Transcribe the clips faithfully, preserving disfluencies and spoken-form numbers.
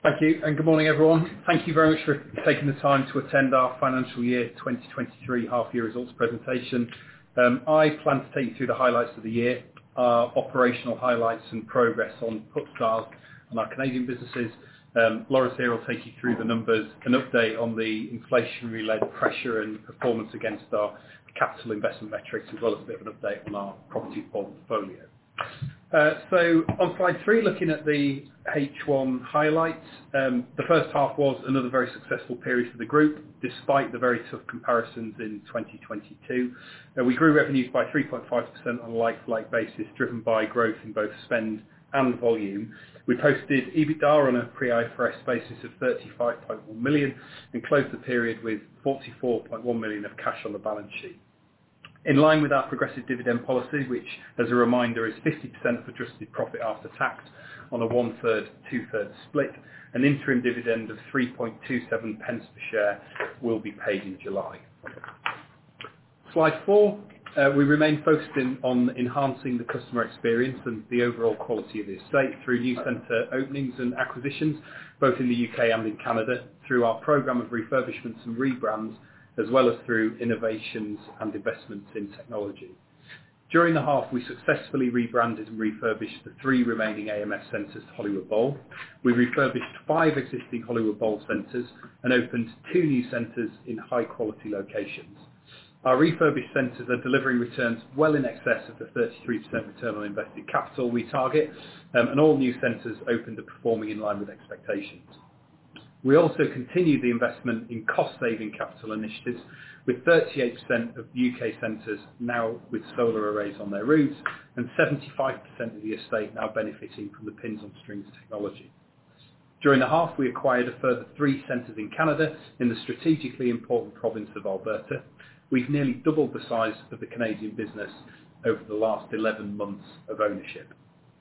Thank you, and good morning, everyone. Thank you very much for taking the time to attend our financial year twenty twenty-three half-year results presentation. Um, I plan to take you through the highlights of the year, our operational highlights and progress on Puttstars and our Canadian businesses. Um, Lawrence here will take you through the numbers, an update on the inflationary-led pressure and performance against our capital investment metrics, as well as a bit of an update on our property portfolio. Uh, so on slide three, looking at the H one highlights, um, the first half was another very successful period for the group, despite the very tough comparisons in twenty twenty-two. Uh, we grew revenues by three point five percent on a like-for-like basis, driven by growth in both spend and volume. We posted EBITDA on a pre-I F R S basis of thirty-five point one million and closed the period with forty-four point one million of cash on the balance sheet. In line with our progressive dividend policy, which, as a reminder, is fifty percent of adjusted profit after tax on a one-third, two-thirds split, an interim dividend of three point two seven pence per share will be paid in July. Slide four, uh, we remain focused in, on enhancing the customer experience and the overall quality of the estate through new centre openings and acquisitions, both in the U K and in Canada, through our programme of refurbishments and rebrands, as well as through innovations and investments in technology. During the half, we successfully rebranded and refurbished the three remaining A M S centres to Hollywood Bowl. We refurbished five existing Hollywood Bowl centres and opened two new centres in high-quality locations. Our refurbished centres are delivering returns well in excess of the thirty-three percent return on invested capital we target, um, and all new centres opened are performing in line with expectations. We also continue the investment in cost-saving capital initiatives, with thirty-eight percent of U K centres now with solar arrays on their roofs and seventy-five percent of the estate now benefiting from the pins on strings technology. During the half, we acquired a further three centres in Canada in the strategically important province of Alberta. We've nearly doubled the size of the Canadian business over the last eleven months of ownership.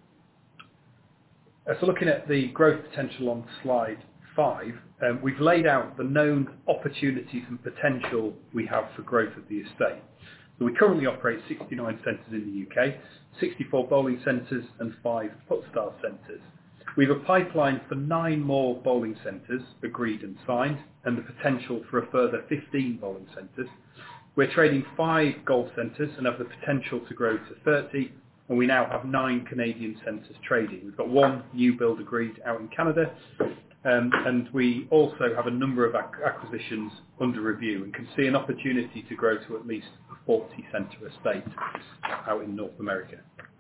Uh, so looking at the growth potential on slide five, um, we've laid out the known opportunities and potential we have for growth of the estate. So we currently operate sixty-nine centres in the U K, sixty-four bowling centres and five Puttstars centres. We have a pipeline for nine more bowling centres agreed and signed, and the potential for a further fifteen bowling centres. We're trading five golf centres and have the potential to grow to thirty, and we now have nine Canadian centres trading. We've got one new build agreed out in Canada, um, and we also have a number of ac- acquisitions under review and can see an opportunity to grow to at least a forty centre estate out in North America.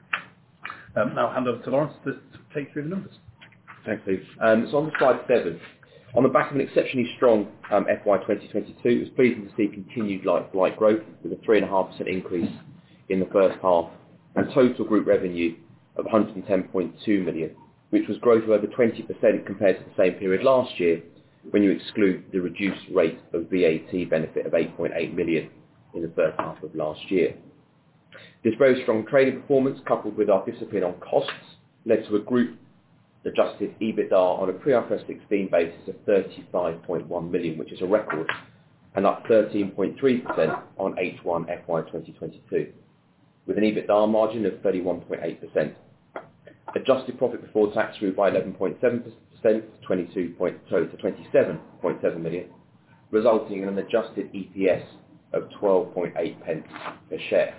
Um, now I'll hand over to Lawrence to, to take through the numbers. Thanks, Steve. Um, so on to slide seven. On the back of an exceptionally strong um, F Y twenty twenty-two, it was pleasing to see continued like-for-like growth with a three point five percent increase in the first half and total group revenue of one hundred ten point two million, which was growth of over twenty percent compared to the same period last year when you exclude the reduced rate of V A T benefit of eight point eight million in the first half of last year. This very strong trading performance, coupled with our discipline on costs, led to a group adjusted EBITDA on a pre-I F R S sixteen basis of thirty-five point one million, which is a record, and up thirteen point three percent on H one F Y twenty twenty-two, with an EBITDA margin of thirty-one point eight percent. Adjusted profit before tax grew by eleven point seven percent to twenty-two point, sorry, to twenty-seven point seven million, resulting in an adjusted E P S of twelve point eight pence per share.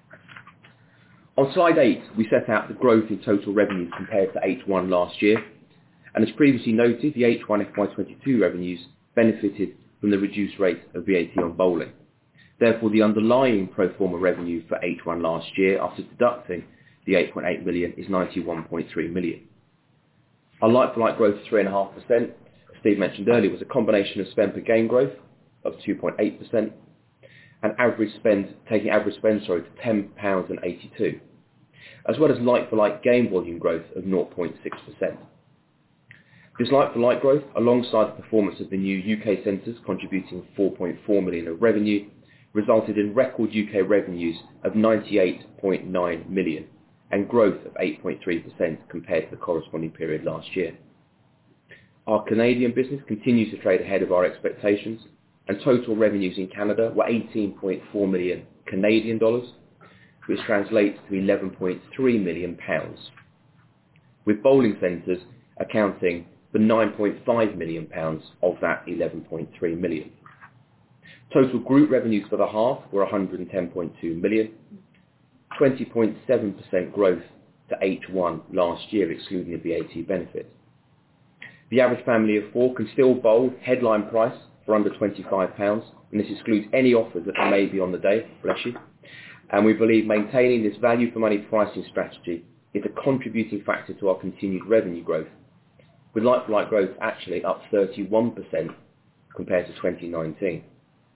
On slide eight, we set out the growth in total revenues compared to H one last year, and as previously noted, the H one F Y twenty-two revenues benefited from the reduced rate of V A T on bowling. Therefore, the underlying pro forma revenue for H one last year, after deducting the eight point eight million, is ninety-one point three million. Our like-for-like growth of three point five percent, as Steve mentioned earlier, was a combination of spend per game growth of two point eight percent and average spend, taking average spend sorry, to ten pounds eighty-two, as well as like-for-like game volume growth of zero point six percent. This like-for-like growth, alongside the performance of the new U K centres contributing four point four million of revenue, resulted in record U K revenues of ninety-eight point nine million and growth of eight point three percent compared to the corresponding period last year. Our Canadian business continues to trade ahead of our expectations, and total revenues in Canada were eighteen point four million Canadian dollars, which translates to eleven point three million pounds, with bowling centres accounting for nine point five million pounds of that eleven point three million. Total group revenues for the half were one hundred ten point two million, twenty point seven percent growth to H one last year, excluding the V A T benefit. The average family of four can still bowl headline price for under twenty-five pounds, and this excludes any offers that may be on the day, bless you. And we believe maintaining this value for money pricing strategy is a contributing factor to our continued revenue growth, with like-for-like growth actually up thirty-one percent compared to twenty nineteen.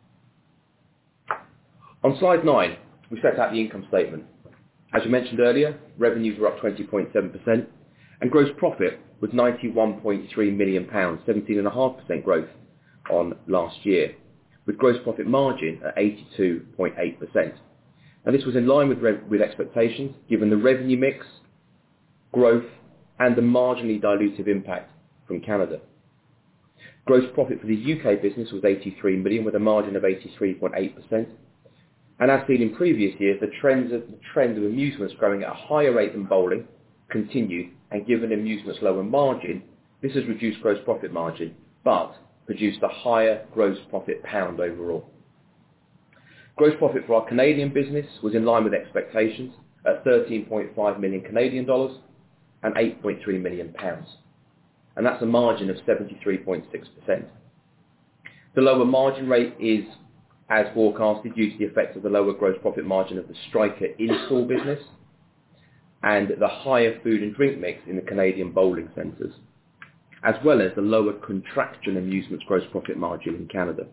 On slide nine, we set out the income statement. As you mentioned earlier, revenues were up twenty point seven percent, and gross profit was ninety-one point three million pounds, seventeen point five percent growth on last year, with gross profit margin at eighty-two point eight percent. And this was in line with, re- with expectations, given the revenue mix, growth, and the marginally dilutive impact from Canada. Gross profit for the U K business was eighty-three million, with a margin of eighty-three point eight percent. And as seen in previous years, the, trends of, the trend of amusements growing at a higher rate than bowling continued, and given amusements' lower margin, this has reduced gross profit margin, but produced a higher gross profit pound overall. Gross profit for our Canadian business was in line with expectations at thirteen point five million Canadian dollars and eight point three million pounds. And that's a margin of seventy-three point six percent. The lower margin rate is as forecasted due to the effect of the lower gross profit margin of the Striker in-store business and the higher food and drink mix in the Canadian bowling centres, as well as the lower contractual amusements gross profit margin in Canada.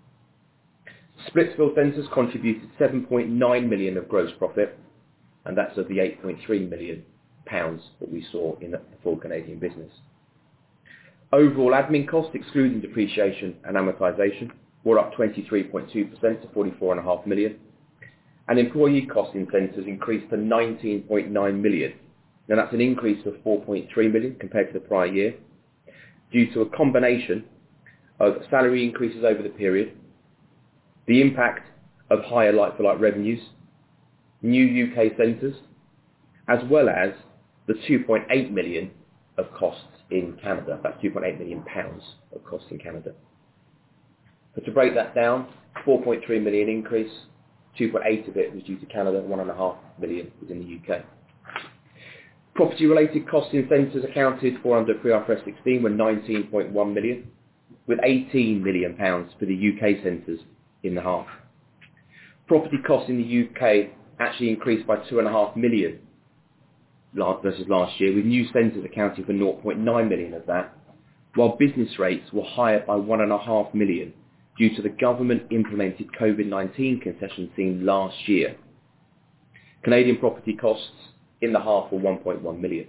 Splitsville centres contributed seven point nine million of gross profit, and that's of the eight point three million pounds that we saw in the full Canadian business. Overall admin costs, excluding depreciation and amortisation, were up twenty-three point two percent to forty-four point five million, and employee costs in centres increased to nineteen point nine million. Now that's an increase of four point three million compared to the prior year, due to a combination of salary increases over the period, the impact of higher like-for-like revenues, new U K centres, as well as the two point eight million of costs in Canada. That's two point eight million pounds of costs in Canada. But to break that down, four point three million increase, two point eight of it was due to Canada, one point five million was in the U K. Property-related costs in centres accounted for under pre I F R S sixteen were nineteen point one million, with eighteen million pounds for the U K centres in the half. Property costs in the U K actually increased by two point five million versus last year, with new centres accounting for zero point nine million of that, while business rates were higher by one point five million due to the government-implemented COVID nineteen concession seen last year. Canadian property costs in the half were one point one million.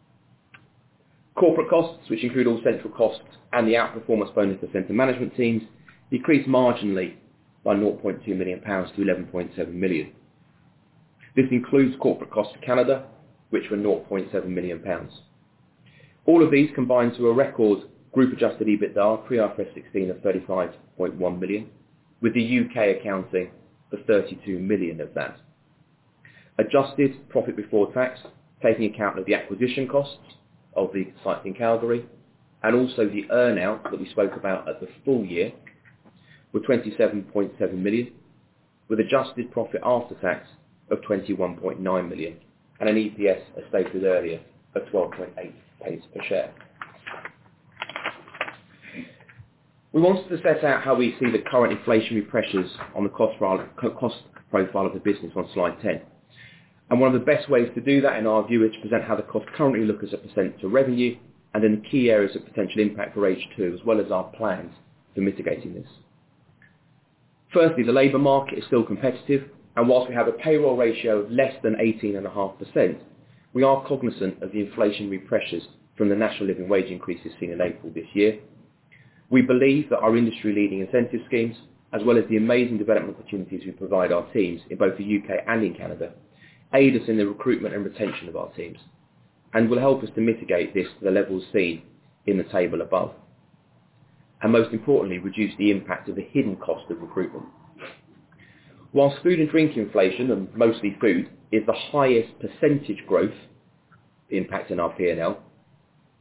Corporate costs, which include all central costs and the outperformance bonus to centre management teams, decreased marginally by zero point two million pounds to eleven point seven million. This includes corporate costs to Canada, which were zero point seven million pounds. All of these combine to a record group adjusted EBITDA pre I F R S sixteen of thirty-five point one million, with the U K accounting for thirty-two million of that. Adjusted profit before tax, taking account of the acquisition costs of the sites in Calgary, and also the earn-out that we spoke about at the full year, were twenty-seven point seven million, with adjusted profit after tax of twenty-one point nine million, and an E P S, as stated earlier, of twelve point eight pence per share. We wanted to set out how we see the current inflationary pressures on the cost profile of the business on slide ten. And one of the best ways to do that, in our view, is to present how the costs currently look as a percent to revenue, and then the key areas of potential impact for H two, as well as our plans for mitigating this. Firstly, the labour market is still competitive, and whilst we have a payroll ratio of less than eighteen point five percent, we are cognizant of the inflationary pressures from the national living wage increases seen in April this year. We believe that our industry-leading incentive schemes, as well as the amazing development opportunities we provide our teams in both the U K and in Canada, aid us in the recruitment and retention of our teams, and will help us to mitigate this to the levels seen in the table above. And most importantly, reduce the impact of the hidden cost of recruitment. Whilst food and drink inflation, and mostly food, is the highest percentage growth impact in our P and L,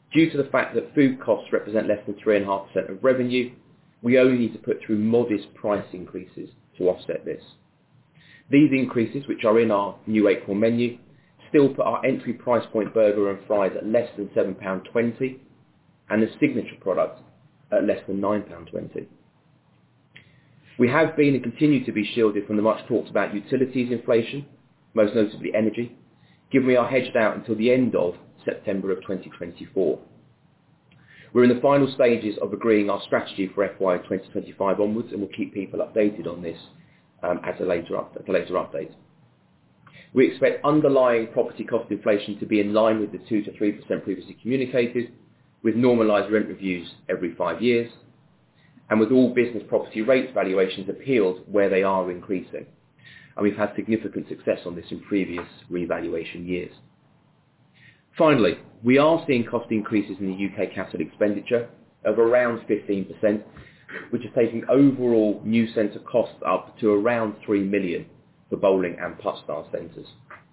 Due to the fact that food costs represent less than three point five percent of revenue, we only need to put through modest price increases to offset this. These increases, which are in our new April menu, still put our entry price point burger and fries at less than seven pounds twenty and the signature product at less than nine pounds twenty. We have been and continue to be shielded from the much talked about utilities inflation, most notably energy, given we are hedged out until the end of September of twenty twenty-four. We're in the final stages of agreeing our strategy for F Y twenty twenty-five onwards, and we'll keep people updated on this um, at, a later up, at a later update. We expect underlying property cost inflation to be in line with the two to three percent previously communicated, with normalised rent reviews every five years, and with all business property rates valuations appealed where they are increasing. And we've had significant success on this in previous revaluation years. Finally, we are seeing cost increases in the U K capital expenditure of around fifteen percent, which is taking overall new centre costs up to around three million for bowling and Puttstars centres.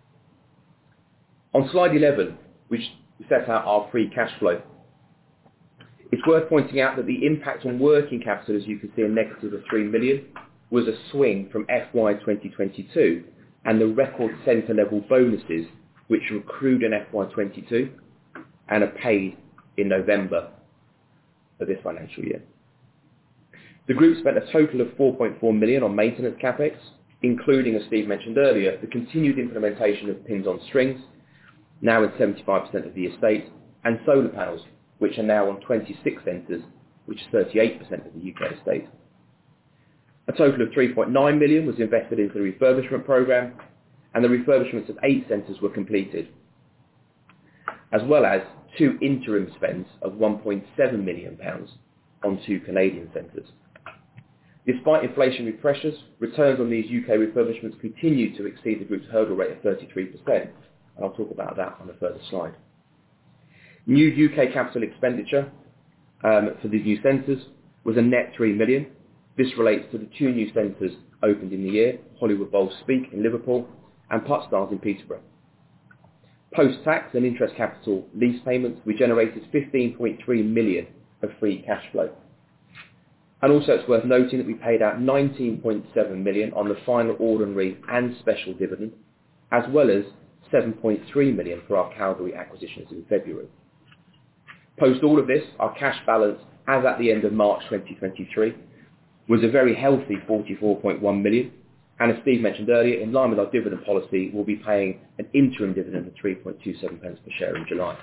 On slide eleven, which sets out our free cash flow, it's worth pointing out that the impact on working capital, as you can see, a negative of three million, was a swing from F Y twenty twenty-two and the record centre level bonuses which were accrued in F Y twenty-two and are paid in November of this financial year. The group spent a total of four point four million on maintenance capex, including, as Steve mentioned earlier, the continued implementation of pins on strings, now in seventy-five percent of the estate, and solar panels, which are now on twenty-six centres, which is thirty-eight percent of the U K estate. A total of three point nine million was invested into the refurbishment programme, and the refurbishments of eight centres were completed, as well as two interim spends of one point seven million pounds on two Canadian centres. Despite inflationary pressures, returns on these U K refurbishments continue to exceed the group's hurdle rate of thirty-three percent, and I'll talk about that on a further slide. New U K capital expenditure um, for the new centres was a net three million. This relates to the two new centres opened in the year, Hollywood Bowl Speak in Liverpool and Puttstars in Peterborough. Post-tax and interest capital lease payments, we generated fifteen point three million of free cash flow. And also it's worth noting that we paid out nineteen point seven million on the final ordinary and special dividend, as well as seven point three million for our Calgary acquisitions in February. Post all of this, our cash balance as at the end of March twenty twenty-three was a very healthy forty-four point one million, and as Steve mentioned earlier, in line with our dividend policy, we'll be paying an interim dividend of three point two seven pence per share in July.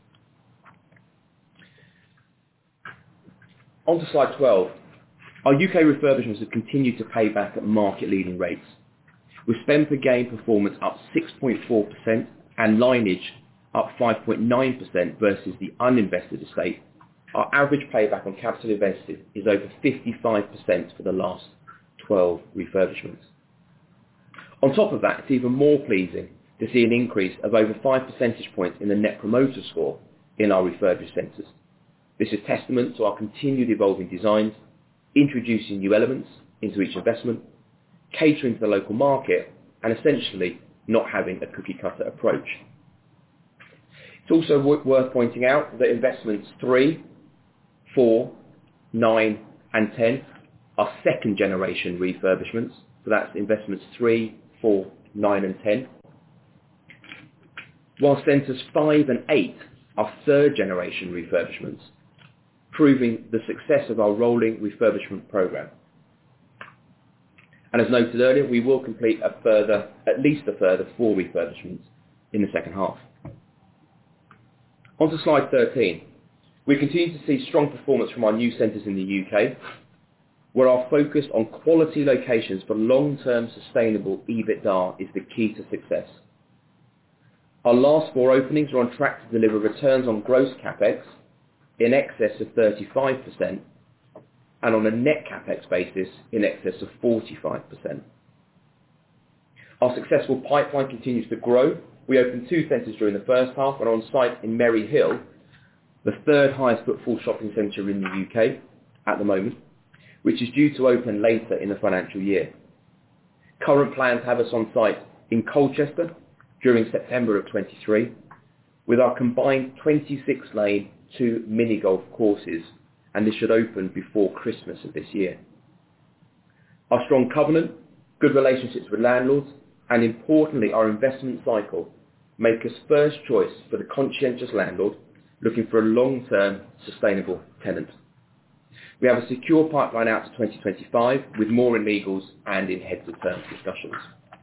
On to slide twelve. Our U K refurbishments have continued to pay back at market-leading rates, with spend per game performance up six point four percent and lineage up five point nine percent versus the uninvested estate. Our average payback on capital invested is over fifty-five percent for the last twelve refurbishments. On top of that, it's even more pleasing to see an increase of over five percentage points in the Net Promoter Score in our refurbished centres. This is testament to our continued evolving designs, introducing new elements into each investment, catering to the local market, and essentially not having a cookie-cutter approach. It's also worth pointing out that investments three, four, nine and ten are second generation refurbishments, so that's investments three, four, nine and ten, while centres five and eight are third generation refurbishments, proving the success of our rolling refurbishment programme. And as noted earlier, we will complete a further, at least a further four refurbishments in the second half. On to slide thirteen. We continue to see strong performance from our new centres in the U K, where our focus on quality locations for long-term sustainable EBITDA is the key to success. Our last four openings are on track to deliver returns on gross capex in excess of thirty-five percent and on a net capex basis in excess of forty-five percent. Our successful pipeline continues to grow. We opened two centres during the first half and are on site in Merry Hill, the third highest footfall shopping centre in the U K at the moment, which is due to open later in the financial year. Current plans have us on site in Colchester during September of twenty-three, with our combined twenty-six lane, two mini golf courses, and this should open before Christmas of this year. Our strong covenant, good relationships with landlords, and importantly our investment cycle make us first choice for the conscientious landlord looking for a long-term sustainable tenant. We have a secure pipeline out to twenty twenty-five with more in legals and in heads of terms discussions.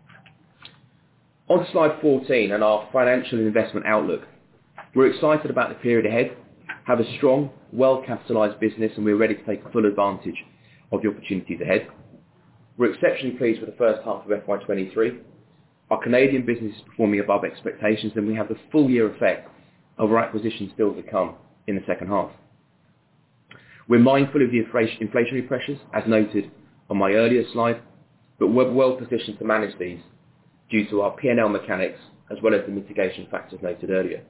On to slide fourteen and our financial and investment outlook. We're excited about the period ahead, have a strong, well-capitalised business, and we're ready to take full advantage of the opportunities ahead. We're exceptionally pleased with the first half of F Y twenty-three. Our Canadian business is performing above expectations, and we have the full year effect of our acquisitions still to come in the second half. We're mindful of the inflationary pressures, as noted on my earlier slide, but we're well positioned to manage these due to our P and L mechanics as well as the mitigation factors noted earlier.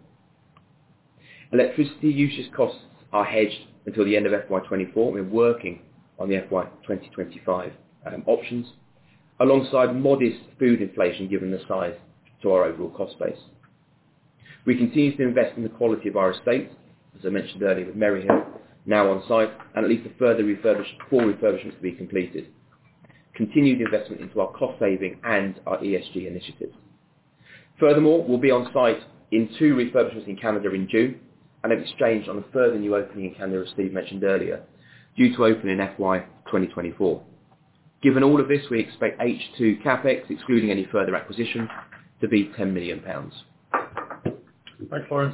Electricity usage costs are hedged until the end of F Y twenty-four. We're working on the F Y twenty twenty-five um, options, alongside modest food inflation given the size to our overall cost base. We continue to invest in the quality of our estate, as I mentioned earlier with Maryhill now on site, and at least a further refurbish, four refurbishments to be completed. Continued investment into our cost saving and our E S G initiatives. Furthermore, we'll be on site in two refurbishments in Canada in June, and have exchanged on a further new opening in Canada, as Steve mentioned earlier, due to open in F Y twenty twenty-four. Given all of this, we expect H two CapEx, excluding any further acquisitions, to be ten million pounds. Thanks, Lawrence.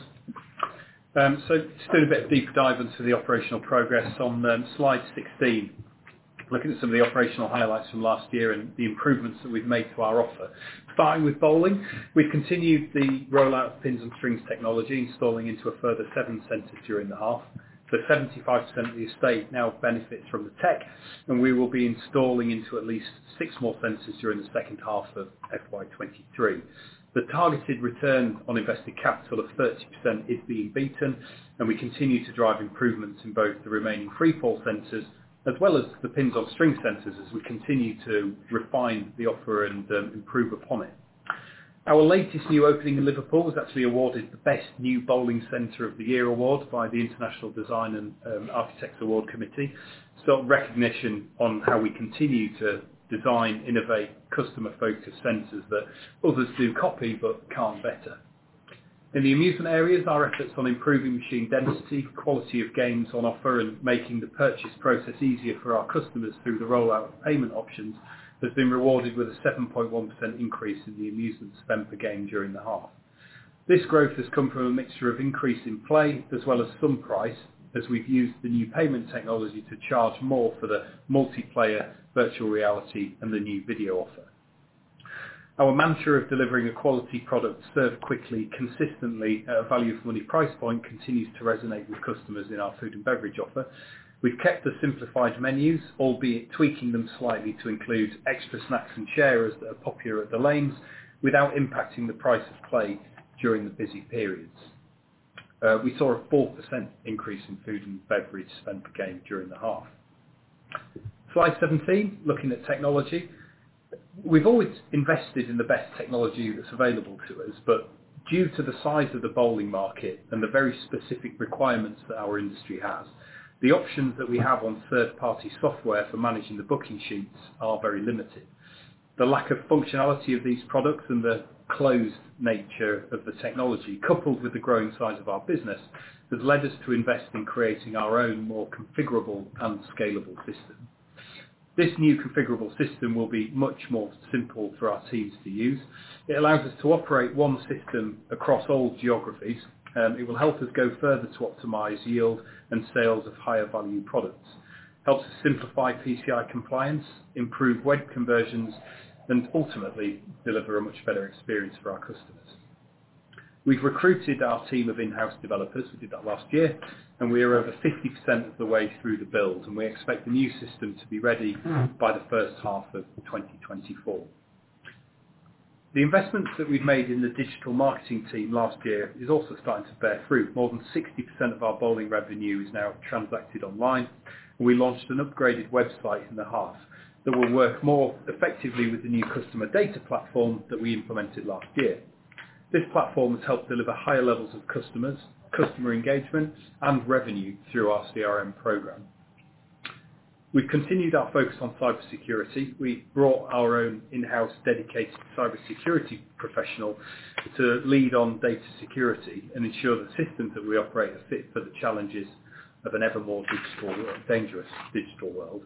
Um, so just doing a bit of deeper dive into the operational progress on um, slide sixteen, looking at some of the operational highlights from last year and the improvements that we've made to our offer. Starting with bowling, we've continued the rollout of pins and strings technology, installing into a further seven centres during the half. So seventy-five percent of the estate now benefits from the tech, and we will be installing into at least six more centres during the second half of F Y twenty-three. The targeted return on invested capital of thirty percent is being beaten, and we continue to drive improvements in both the remaining free-fall centres as well as the pins on string centres as we continue to refine the offer and um, improve upon it. Our latest new opening in Liverpool was actually awarded the Best New Bowling Centre of the Year award by the International Design and um, Architects Award Committee. So recognition on how we continue to design, innovate, customer-focused centres that others do copy but can't better. In the amusement areas, our efforts on improving machine density, quality of games on offer and making the purchase process easier for our customers through the rollout of payment options has been rewarded with a seven point one percent increase in the amusement spend per game during the half. This growth has come from a mixture of increase in play as well as some price, as we've used the new payment technology to charge more for the multiplayer, virtual reality and the new video offer. Our mantra of delivering a quality product served quickly, consistently at a value for money price point continues to resonate with customers in our food and beverage offer. We've kept the simplified menus, albeit tweaking them slightly to include extra snacks and sharers that are popular at the lanes without impacting the price of play during the busy periods. Uh, we saw a four percent increase in food and beverage spend per game during the half. Slide seventeen, looking at technology. We've always invested in the best technology that's available to us, but due to the size of the bowling market and the very specific requirements that our industry has, the options that we have on third-party software for managing the booking sheets are very limited. The lack of functionality of these products and the closed nature of the technology, coupled with the growing size of our business, has led us to invest in creating our own more configurable and scalable system. This new configurable system will be much more simple for our teams to use. It allows us to operate one system across all geographies. Um, it will help us go further to optimise yield and sales of higher value products. Helps us simplify P C I compliance, improve web conversions, and ultimately deliver a much better experience for our customers. We've recruited our team of in-house developers, we did that last year, and we are over fifty percent of the way through the build, and we expect the new system to be ready by the first half of twenty twenty-four. The investments that we've made in the digital marketing team last year is also starting to bear fruit. More than sixty percent of our bowling revenue is now transacted online, and we launched an upgraded website in the half that will work more effectively with the new customer data platform that we implemented last year. This platform has helped deliver higher levels of customers, customer engagement and revenue through our C R M program. We've continued our focus on cybersecurity. We brought our own in-house dedicated cybersecurity professional to lead on data security and ensure that systems that we operate are fit for the challenges of an ever more digital, dangerous digital world.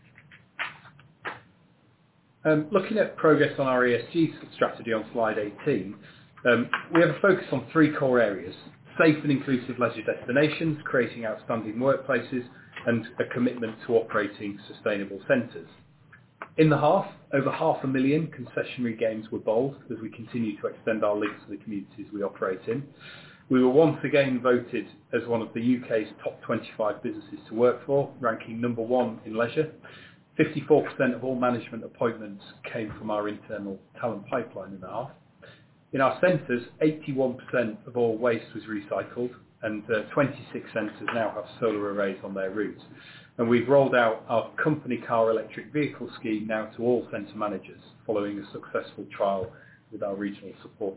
Um, looking at progress on our E S G strategy on slide eighteen, um, we have a focus on three core areas: safe and inclusive leisure destinations, creating outstanding workplaces, and a commitment to operating sustainable centres. In the half, over half a million concessionary games were bowled as we continue to extend our links to the communities we operate in. We were once again voted as one of the U K's top twenty-five businesses to work for, ranking number one in leisure. fifty-four percent of all management appointments came from our internal talent pipeline in the half. In our centres, eighty-one percent of all waste was recycled, and uh, twenty-six centres now have solar arrays on their roofs. And we've rolled out our company car electric vehicle scheme now to all centre managers, following a successful trial with our regional support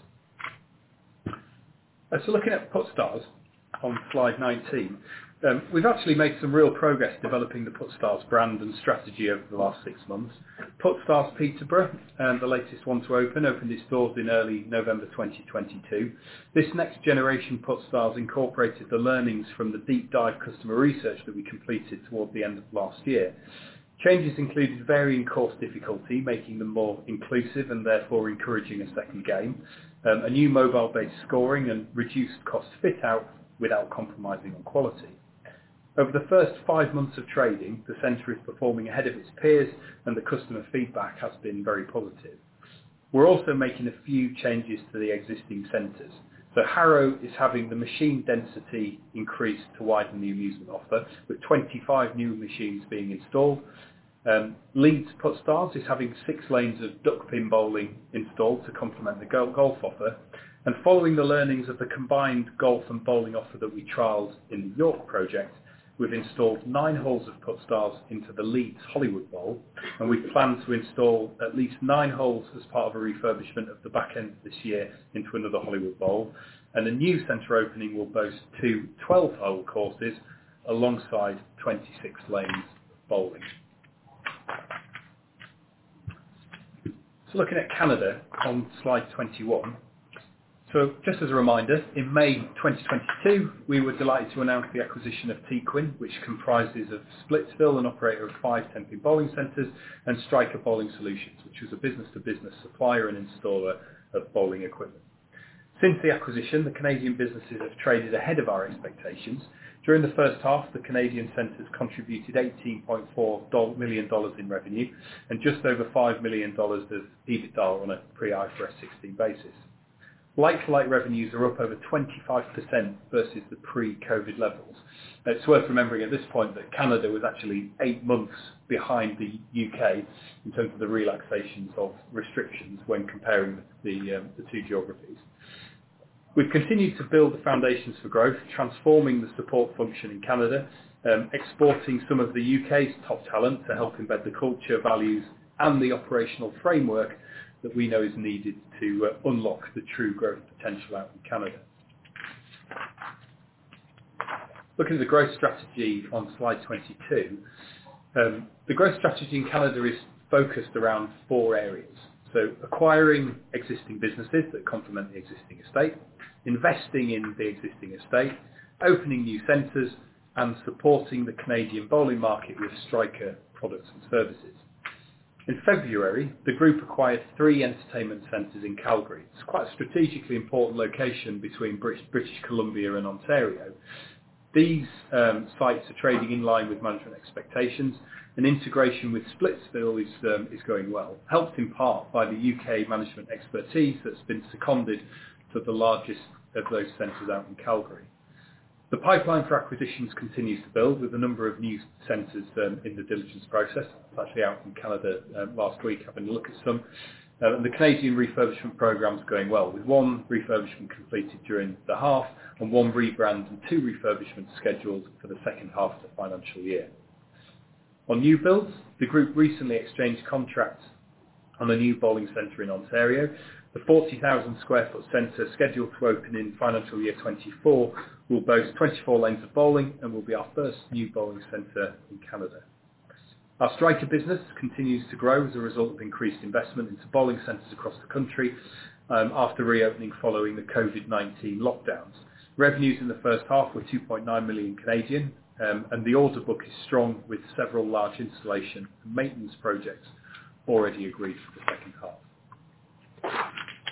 teams. Uh, so looking at Puttstars on slide nineteen, um, we've actually made some real progress developing the Puttstars brand and strategy over the last six months. Puttstars Peterborough, um, the latest one to open, opened its doors in early November twenty twenty-two. This next generation Puttstars incorporated the learnings from the deep dive customer research that we completed toward the end of last year. Changes included varying course difficulty, making them more inclusive and therefore encouraging a second game, um, a new mobile-based scoring and reduced cost fit-out without compromising on quality. Over the first five months of trading, the centre is performing ahead of its peers and the customer feedback has been very positive. We're also making a few changes to the existing centres. So Harrow is having the machine density increased to widen the amusement offer, with twenty-five new machines being installed. Um, Leeds Puttstars is having six lanes of duck pin bowling installed to complement the golf offer. And following the learnings of the combined golf and bowling offer that we trialled in the York project, we've installed nine holes of Puttstars into the Leeds Hollywood Bowl, and we plan to install at least nine holes as part of a refurbishment of the back end of this year into another Hollywood Bowl. And the new centre opening will boast two twelve-hole courses alongside twenty-six lanes of bowling. So looking at Canada on slide twenty-one. So just as a reminder, in May twenty twenty-two, we were delighted to announce the acquisition of Teaquinn, which comprises of Splitsville, an operator of five ten-pin bowling centres, and Striker Bowling Solutions, which was a business-to-business supplier and installer of bowling equipment. Since the acquisition, the Canadian businesses have traded ahead of our expectations. During the first half, the Canadian centres contributed eighteen point four million dollars in revenue and just over five million dollars of EBITDA on a pre-I F R S sixteen basis. Like-for-like revenues are up over twenty-five percent versus the pre-COVID levels. It's worth remembering at this point that Canada was actually eight months behind the U K in terms of the relaxations of restrictions when comparing the, um, the two geographies. We've continued to build the foundations for growth, transforming the support function in Canada, um, exporting some of the U K's top talent to help embed the culture, values and the operational framework that we know is needed to uh, unlock the true growth potential out in Canada. Looking at the growth strategy on slide twenty-two, um, the growth strategy in Canada is focused around four areas. So acquiring existing businesses that complement the existing estate, investing in the existing estate, opening new centres, and supporting the Canadian bowling market with Striker products and services. In February, the group acquired three entertainment centres in Calgary. It's quite a strategically important location between British, British Columbia and Ontario. These um, sites are trading in line with management expectations, and integration with Splitsville is, um, is going well, helped in part by the U K management expertise that's been seconded to the largest of those centres out in Calgary. The pipeline for acquisitions continues to build, with a number of new centres um, in the diligence process. I was actually out in Canada uh, last week having a look at some. Uh, and the Canadian refurbishment programme is going well, with one refurbishment completed during the half and one rebrand and two refurbishments scheduled for the second half of the financial year. On new builds, the group recently exchanged contracts on a new bowling centre in Ontario. The forty thousand square foot centre, scheduled to open in financial year twenty-four, will boast twenty-four lanes of bowling and will be our first new bowling centre in Canada. Our Striker business continues to grow as a result of increased investment into bowling centres across the country um, after reopening following the COVID nineteen lockdowns. Revenues in the first half were two point nine million Canadian, um, and the order book is strong with several large installation and maintenance projects already agreed for the second half.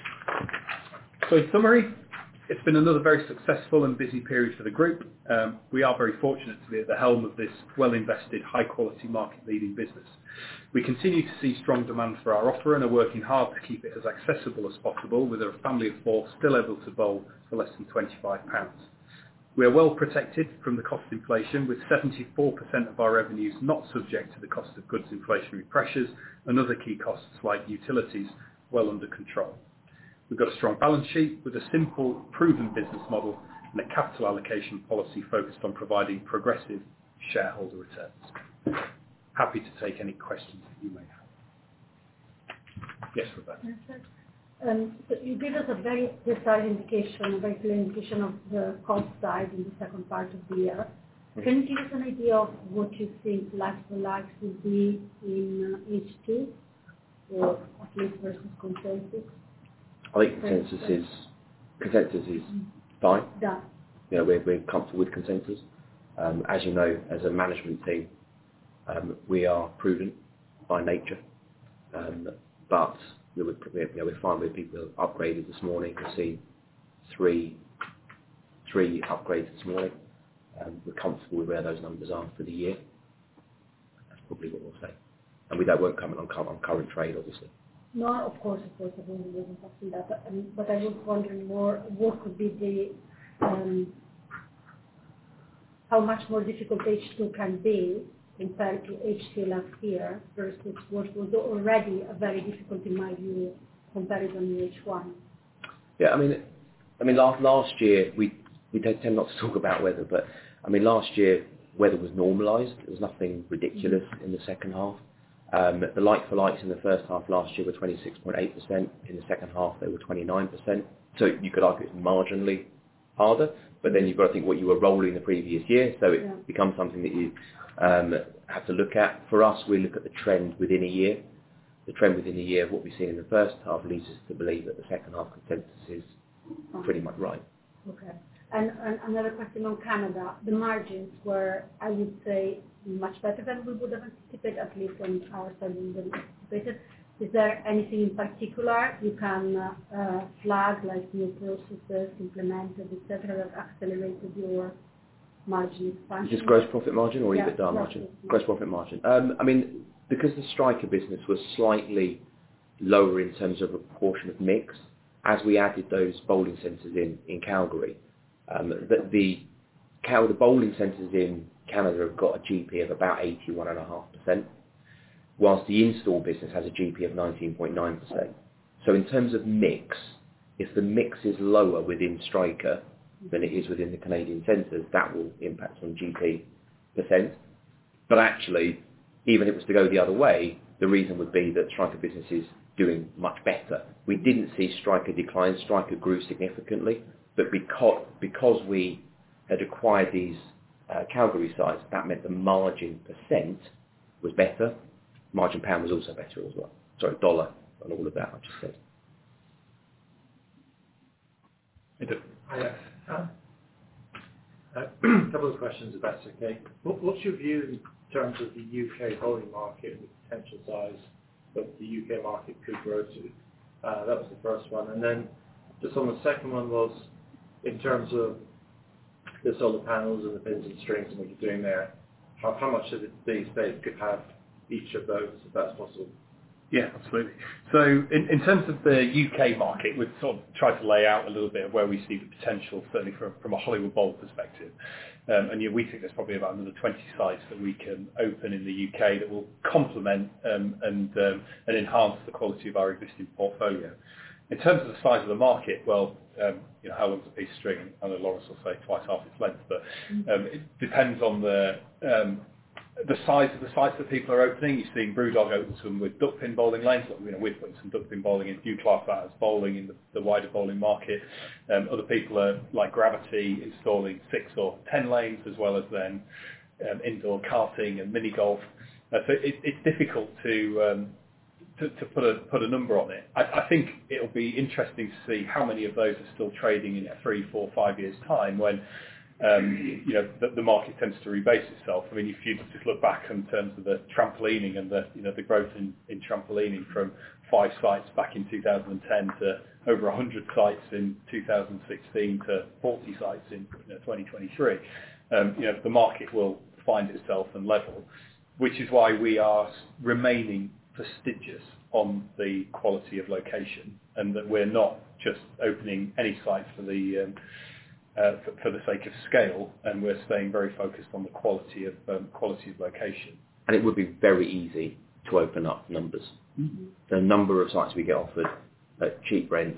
So in summary, it's been another very successful and busy period for the group. Um, we are very fortunate to be at the helm of this well-invested, high-quality, market-leading business. We continue to see strong demand for our offer and are working hard to keep it as accessible as possible, with a family of four still able to bowl for less than twenty-five pounds. We are well protected from the cost inflation, with seventy-four percent of our revenues not subject to the cost of goods inflationary pressures and other key costs like utilities well under control. We've got a strong balance sheet with a simple, proven business model and a capital allocation policy focused on providing progressive shareholder returns. Happy to take any questions that you may have. Yes, Rebecca. Um, so you give us a very precise indication, a very clear indication of the cost side in the second part of the year. Can you give us an idea of what you think like for like will be in uh, H two, or at least versus consensus? I think consensus is consensus is fine. Yeah. You know, we're we're comfortable with consensus. Um, as you know, as a management team, um, we are prudent by nature, um, but we would, you know, we're fine with people upgraded this morning. We've seen three three upgrades this morning. Um, we're comfortable with where those numbers are for the year. That's probably what we'll say. And we don't won't comment on, on current trade, obviously. No, of course, of course, I wasn't wasn't asking that. But, um, but I was wondering more, what could be the, um, how much more difficult H two can be compared to H two last year versus what was already a very difficult, in my view, comparison in H one. Yeah, I mean, I mean, last last year we we don't tend not to talk about weather, but I mean, last year weather was normalised. There was nothing ridiculous mm-hmm. in the second half. Um, the like-for-likes in the first half last year were twenty-six point eight percent. In the second half, they were twenty-nine percent. So you could argue it's marginally harder, but then you've got to think what you were rolling the previous year, so it yeah. becomes something that you um, have to look at. For us, we look at the trend within a year. The trend within a year of what we've seen in the first half leads us to believe that the second half consensus is pretty much right. Okay. And, and another question on Canada. The margins were, I would say, much better than we would have anticipated, at least on our side we would have anticipated. Is there anything in particular you can uh, uh, flag, like new processes implemented, et cetera, that accelerated your margin expansion? Is this gross profit margin or yeah, EBITDA margin? Gross profit margin. Um, I mean, because the Striker business was slightly lower in terms of a proportion of mix, as we added those bowling centres in, in Calgary, um, the, the, the bowling centres in Canada have got a G P of about eighty-one point five percent, whilst the install business has a G P of nineteen point nine percent. So in terms of mix, if the mix is lower within Striker than it is within the Canadian centres, that will impact on G P percent. But actually, even if it was to go the other way, the reason would be that Striker business is doing much better. We didn't see Striker decline. Striker grew significantly, but because, because we had acquired these uh, Calgary sites, that meant the margin percent was better. Margin pound was also better as well. Sorry, dollar and all of that I just said. Hi, uh, a couple of questions, if that's okay. What, what's your view in terms of the U K bowling market and the potential size that the U K market could grow to? Uh, that was the first one. And then just on the second one was, in terms of the solar panels and the pins and strings and what you're doing there, how, how much of the estate could have each of those, if that's possible? Yeah, absolutely. So in, in terms of the U K market, we've sort of tried to lay out a little bit of where we see the potential, certainly from, from a Hollywood Bowl perspective. Um, and yeah, we think there's probably about another twenty sites that we can open in the U K that will complement um, and, um, and enhance the quality of our existing portfolio. In terms of the size of the market, well, um, you know, how long's a piece of string? I know Lawrence will say twice half its length, but um, it depends on the um, the size of the sites that people are opening. You're seeing Brewdog open some with duckpin bowling lanes. You know, we're putting some duckpin bowling in. You class that as bowling in the, the wider bowling market. Um, other people are, like Gravity, installing six or ten lanes, as well as then um, indoor karting and mini golf. Uh, so it, it's difficult to, um, to to put a put a number on it. I, I think it'll be interesting to see how many of those are still trading in three, four, five years' time when. Um, you know, the, the market tends to rebase itself. I mean, if you just look back in terms of the trampolining and the, you know, the growth in, in trampolining from five sites back in two thousand ten to over one hundred sites in two thousand sixteen to forty sites in you know, twenty twenty-three, um, you know, the market will find itself and level, which is why we are remaining fastidious on the quality of location, and that we're not just opening any site for the um, Uh, for, for the sake of scale, and we're staying very focused on the quality of um, quality of location. And it would be very easy to open up numbers. Mm-hmm. The number of sites we get offered at cheap rents,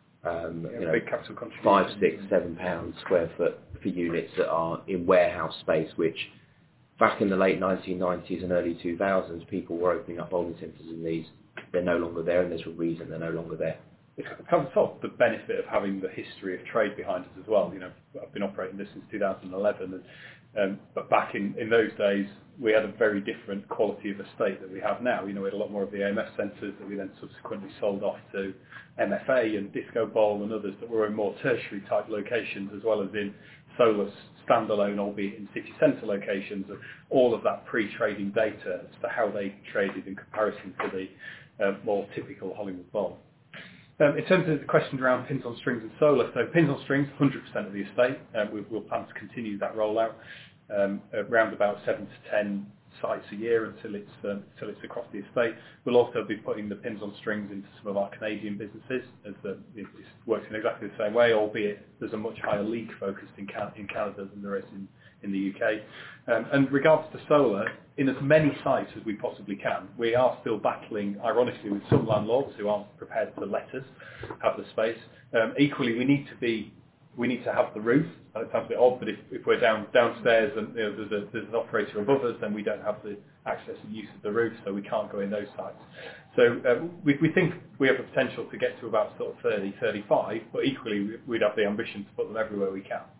um, yeah, you know, big capital contribution. five, six, seven pounds square foot for units that are in warehouse space, which back in the late nineteen nineties and early two thousands, people were opening up bowling centres in these. They're no longer there, and there's a reason they're no longer there. It comes off the benefit of having the history of trade behind us as well. You know, I've been operating this since two thousand eleven, and, um, but back in, in those days, we had a very different quality of estate that we have now. You know, we had a lot more of the A M F centres that we then subsequently sold off to M F A and Disco Bowl and others that were in more tertiary type locations, as well as in Solus standalone, albeit in city centre locations. And all of that pre-trading data as to how they traded in comparison to the uh, more typical Hollywood Bowl. Um, in terms of the questions around pins on strings and solar, so pins on strings, one hundred percent of the estate. Uh, we, we'll plan to continue that rollout um, around about seven to ten sites a year until it's um, until it's across the estate. We'll also be putting the pins on strings into some of our Canadian businesses, as the, it, it works in exactly the same way, albeit there's a much higher league focus in, Can- in Canada than there is in, in the U K. Um, and regards to solar, in as many sites as we possibly can, we are still battling, ironically, with some landlords who aren't prepared to let us have the space. Um, equally, we need to be, we need to have the roof. It sounds a bit odd, but if, if we're down downstairs and you know, there's, a, there's an operator above us, then we don't have the access and use of the roof, so we can't go in those sites. So uh, we, we think we have the potential to get to about sort of thirty, thirty-five, but equally we'd have the ambition to put them everywhere we can.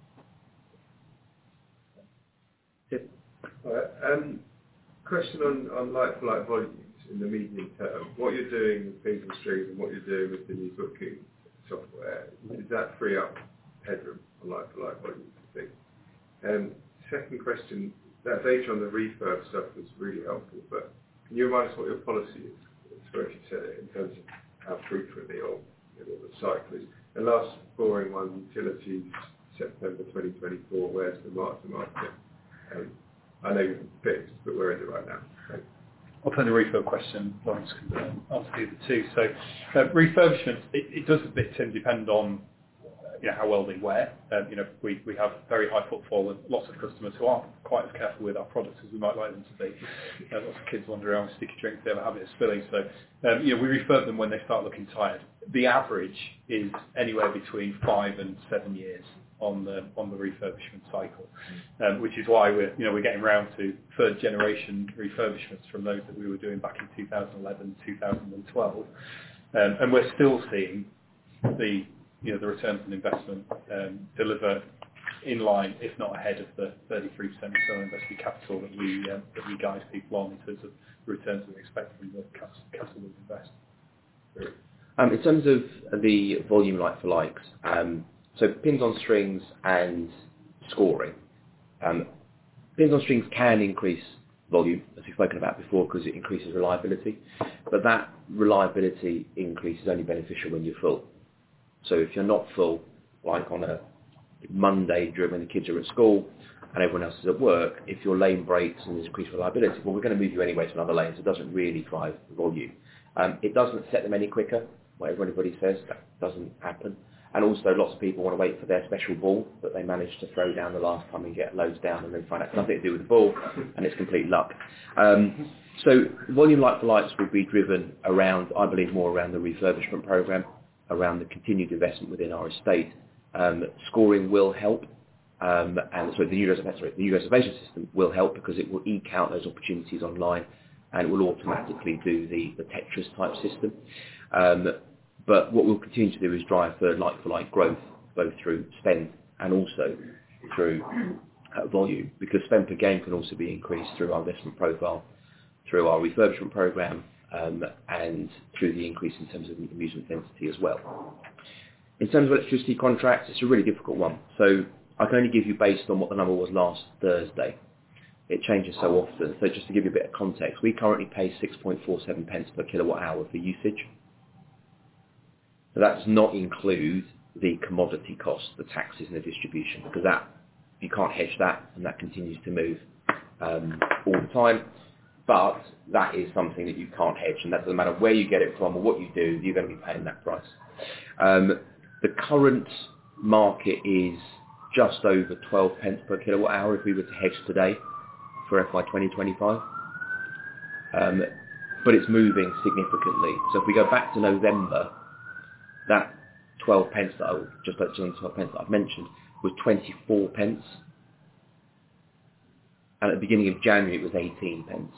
All right. Um, question on, on like-for-like volumes in the medium term. What you're doing with pins and strings and what you're doing with the new booking software, does that free up headroom on like-for-like volumes, I think? Um, second question, that data on the refurb stuff was really helpful, but can you remind us what your policy is, as you said it, in terms of how frequently or you know, what the cycle is? And last boring one, utilities, September twenty twenty-four, where's the mark-to-market? Um, I know you're fixed, but where is it right now? Thanks. I'll put the refurb question, Lawrence can um, answer the two. So uh, refurbishment, it, it does a bit, Tim, depend on uh, you know, how well they wear. Um, you know, we, we have very high footfall and lots of customers who aren't quite as careful with our products as we might like them to be. Uh, lots of kids wander around with sticky drinks, they have a habit of spilling. So um, you know, we refurb them when they start looking tired. The average is anywhere between five and seven years on the on the refurbishment cycle, um, which is why we're you know we're getting round to third generation refurbishments from those that we were doing back in two thousand eleven, two thousand twelve, um, and we're still seeing the you know the returns on investment um, deliver in line, if not ahead of the thirty-three percent return on invested capital that we uh, that we guide people on in terms of the returns that we expect from the capital we invest. Um, in terms of the volume like-for-likes, um, so pins on strings and scoring. Um, pins on strings can increase volume, as we've spoken about before, because it increases reliability. But that reliability increase is only beneficial when you're full. So if you're not full, like on a Monday during when the kids are at school and everyone else is at work, if your lane breaks and there's increased reliability, well, we're going to move you anyway to another lane, so it doesn't really drive the volume. Um, it doesn't set them any quicker, whatever anybody says, that doesn't happen. And also lots of people want to wait for their special ball that they managed to throw down the last time and get loads down and then find out it's nothing to do with the ball and it's complete luck. Um, so volume like-for-likes will be driven around, I believe, more around the refurbishment programme, around the continued investment within our estate. Um, scoring will help, um, and so the new reservation, sorry, the new reservation system will help because it will eke out those opportunities online, and it will automatically do the, the Tetris type system. Um, but what we'll continue to do is drive for like-for-like growth, both through spend and also through uh, volume, because spend per game can also be increased through our investment profile, through our refurbishment program, um, and through the increase in terms of amusement density as well. In terms of electricity contracts, it's a really difficult one. So I can only give you based on what the number was last Thursday. It changes so often. So just to give you a bit of context, we currently pay six point four seven pence per kilowatt hour for usage. So that does not include the commodity costs, the taxes and the distribution, because that you can't hedge that, and that continues to move um, all the time. But that is something that you can't hedge, and that doesn't matter where you get it from or what you do, you're going to be paying that price. Um, the current market is just over twelve pence per kilowatt hour if we were to hedge today for F Y twenty twenty-five. Um, but it's moving significantly. So if we go back to November, that twelve pence that I just over twelve pence that I've mentioned was twenty-four pence, and at the beginning of January it was eighteen pence.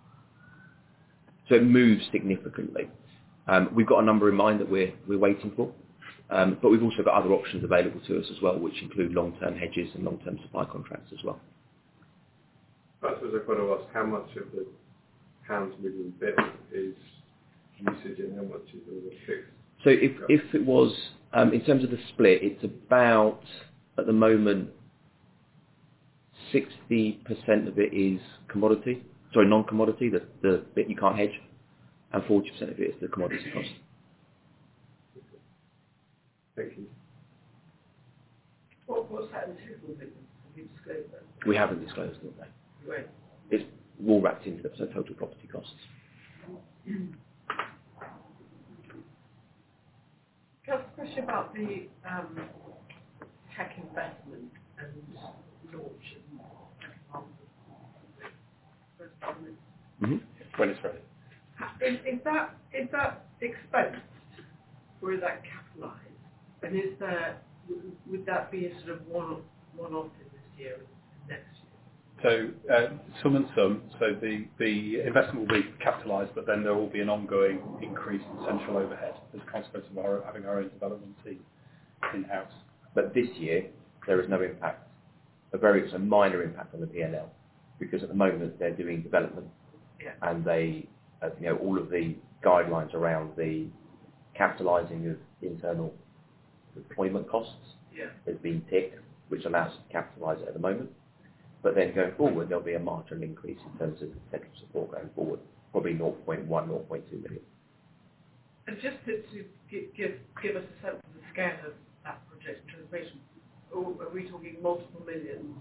So it moves significantly. Um, we've got a number in mind that we're we're waiting for, um, but we've also got other options available to us as well, which include long-term hedges and long-term supply contracts as well. I suppose I've got to ask, how much of the pounds million bill is usage and how much is all the fixed? So if if it was, um, in terms of the split, it's about, at the moment, sixty percent of it is commodity, sorry, non-commodity, the, the bit you can't hedge, and forty percent of it is the commodity cost. Thank you. What, what's happened to the business? Have you disclosed that? We haven't disclosed it, no. Right. It's all wrapped into the total property costs. Can I ask a question about the um, tech investment and launch in the second half of the first government? Mm-hmm. When it's ready. Is, is that is that expensed or is that capitalised? And is there would, would that be a sort of one one off in this year and next year? So uh, some and some. So the, the investment will be capitalised, but then there will be an ongoing increase in central overhead as a consequence of our, having our own development team in-house. But this year, there is no impact. A very, it's a minor impact on the P and L, because at the moment they're doing development, Yeah. and they, uh, you know, all of the guidelines around the capitalising of internal deployment costs Yeah. has been ticked, which allows us to capitalise it at the moment. But then going forward, there'll be a marginal increase in terms of central support going forward, probably zero point one, zero point two million. And just to, to gi- give give us a sense of the scale of that project transformation, or are we talking multiple millions?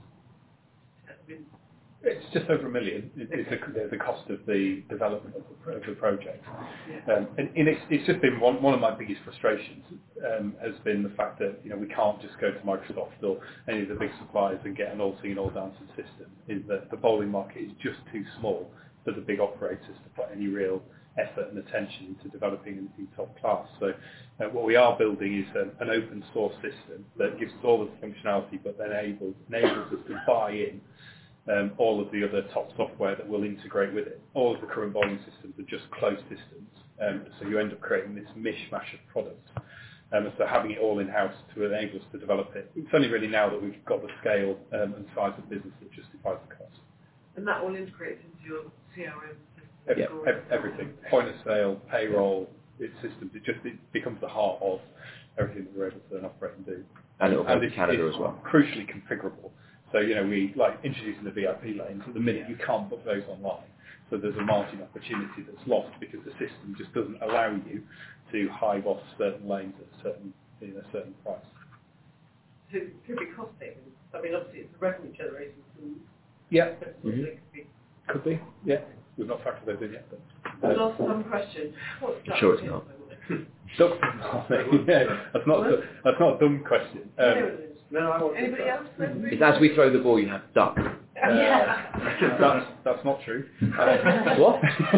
I mean, It's just over a million. It- It's the, the cost of the development of the, pro- of the project. yeah. Um, and and it's, it's just been one, one of my biggest frustrations um, has been the fact that you know we can't just go to Microsoft or any of the big suppliers and get an all-seen, all-dancing system. Is that the bowling market is just too small for the big operators to put any real effort and attention into developing anything top class. So uh, what we are building is an, an open source system that gives us all the functionality, but then enables, enables us to buy in Um, all of the other top software that will integrate with it. All of the current bowling systems are just closed systems, um, so you end up creating this mishmash of products. Um, and so having it all in-house to enable us to develop it, it's only really now that we've got the scale um, and size of business that justifies the cost. And that all integrates into your C R M system? Every, or- ev- everything, point of sale, payroll, its systems, it just it becomes the heart of everything that we're able to then operate and do. And it'll go to it's, Canada it's as well. Crucially configurable. So, you know, we like introducing the V I P lanes. At the minute, you can't book those online. So there's a margin opportunity that's lost because the system just doesn't allow you to hive off certain lanes at a certain, you know, certain price. So it could be cost savings. I mean, obviously it's a revenue generating tool. Yeah, But Mhm. it could be. could be. Yeah, we've not factored those in yet. But, The uh, last time question. What's I'm sure it's not. Duck, yeah, that's not a, that's not a dumb question. Um, No, I want Anybody else? It's as we throw the ball, you have to duck. Uh, that's that's not true. Uh, What?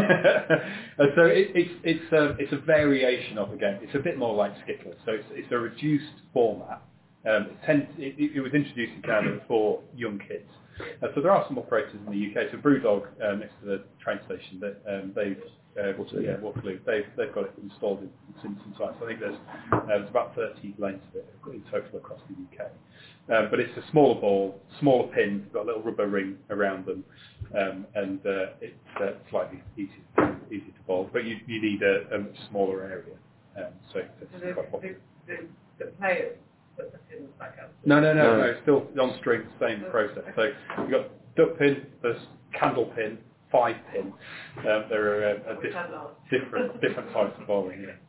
And so it, it's it's a it's a variation of the game. It's a bit more like Skittles. So it's it's a reduced format Um, it, tends, it, it was introduced in Canada for young kids. Uh, so there are some operators in the U K. So Brewdog, uh, next to the train station, that um, they've uh, Waterloo, yeah, Waterloo, they've they've got it installed in, in some sites. I think there's uh, there's about thirty lanes of it in total across the U K. Um, but it's a smaller ball, smaller pins, got a little rubber ring around them, um, and uh, it's uh, slightly easy easy to bowl. But you you need a, a much smaller area. Um, so it's So the, quite popular. the, the, the players put the pins back out. No, no, no, No. no. It's still on string, same process. So you've got duck pin, there's candle pin, five pin. Um, there are uh, a Which diff- I love. different different types of bowling. Yeah.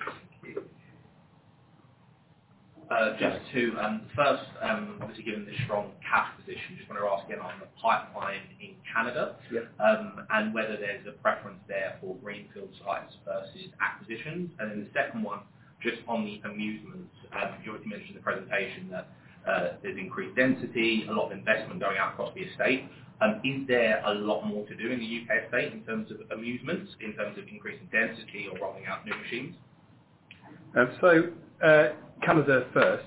Uh, just to, um, first, um, obviously given the strong cash position, just want to ask again on the pipeline in Canada, Yep. um, and whether there's a preference there for greenfield sites versus acquisitions. And then the second one, just on the amusements, um, you already mentioned in the presentation that uh, there's increased density, a lot of investment going out across the estate. Um, is there a lot more to do in the U K estate in terms of amusements, in terms of increasing density or rolling out new machines? Um, so uh, Canada first.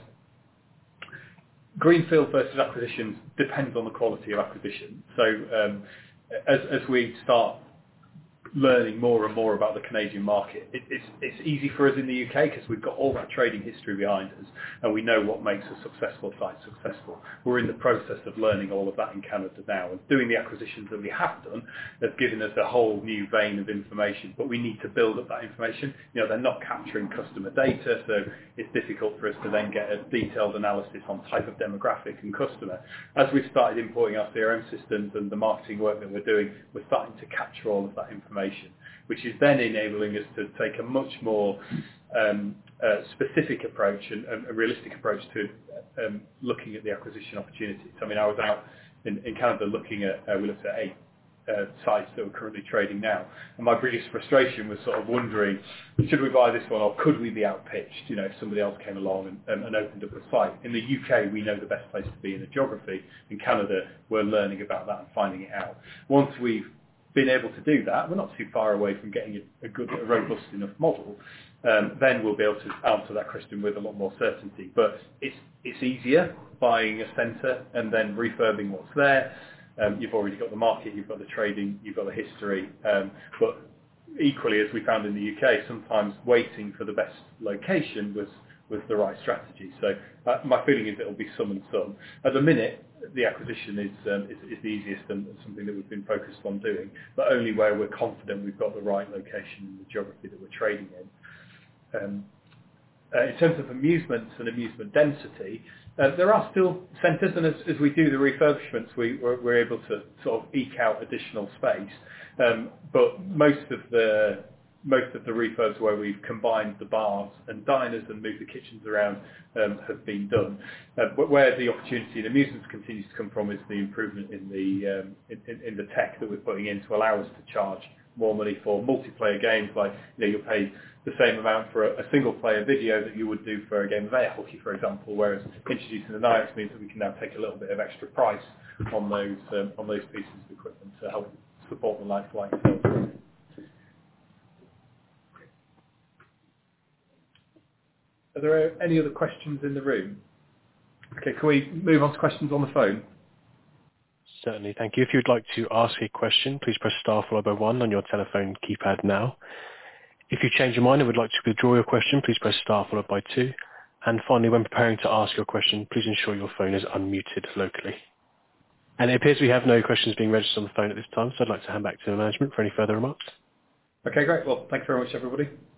Greenfield versus acquisitions depends on the quality of acquisition. So um, as, as we start learning more and more about the Canadian market, it, it's, it's easy for us in the U K because we've got all that trading history behind us and we know what makes a successful site successful. We're in the process of learning all of that in Canada now, and doing the acquisitions that we have done have given us a whole new vein of information, but we need to build up that information. You know, they're not capturing customer data, so it's difficult for us to then get a detailed analysis on type of demographic and customer. As we've started importing our C R M systems and the marketing work that we're doing, we're starting to capture all of that information, which is then enabling us to take a much more um, uh, specific approach and um, a realistic approach to um, looking at the acquisition opportunities. I mean, I was out in, in Canada looking at, uh, we looked at eight uh, sites that were currently trading now, and my biggest frustration was sort of wondering, should we buy this one or could we be outpitched, you know, if somebody else came along and, and, and opened up a site. In the U K, we know the best place to be in the geography. In Canada, we're learning about that and finding it out. Once we've been able to do that, we're not too far away from getting a, a good, a robust enough model, um, then we'll be able to answer that question with a lot more certainty. But it's it's easier buying a centre and then refurbing what's there. Um, you've already got the market, you've got the trading, you've got the history. Um, but equally, as we found in the U K, sometimes waiting for the best location was was the right strategy. So uh, my feeling is it'll be some and some. At the minute, the acquisition is, um, is is the easiest and something that we've been focused on doing, but only where we're confident we've got the right location in the geography that we're trading in. Um, uh, in terms of amusements and amusement density, uh, there are still centres, and as, as we do the refurbishments, we, we're, we're able to sort of eke out additional space. Um, but most of the most of the refurbs where we've combined the bars and diners and moved the kitchens around um, have been done. Uh, but where the opportunity in amusements continues to come from is the improvement in the um, in, in, in the tech that we're putting in to allow us to charge more money for multiplayer games. Like, you know, you'll pay the same amount for a, a single player video that you would do for a game of air hockey, for example, whereas introducing the Nayax means that we can now take a little bit of extra price on those um, on those pieces of equipment to help support the like-for-like sales. Are there any other questions in the room? Okay, can we move on to questions on the phone? Certainly, thank you. If you'd like to ask a question, please press star followed by one on your telephone keypad now. If you change your mind and would like to withdraw your question, please press star followed by two. And finally, when preparing to ask your question, please ensure your phone is unmuted locally. And it appears we have no questions being registered on the phone at this time, so I'd like to hand back to the management for any further remarks. Okay, great. Well, thanks very much, everybody.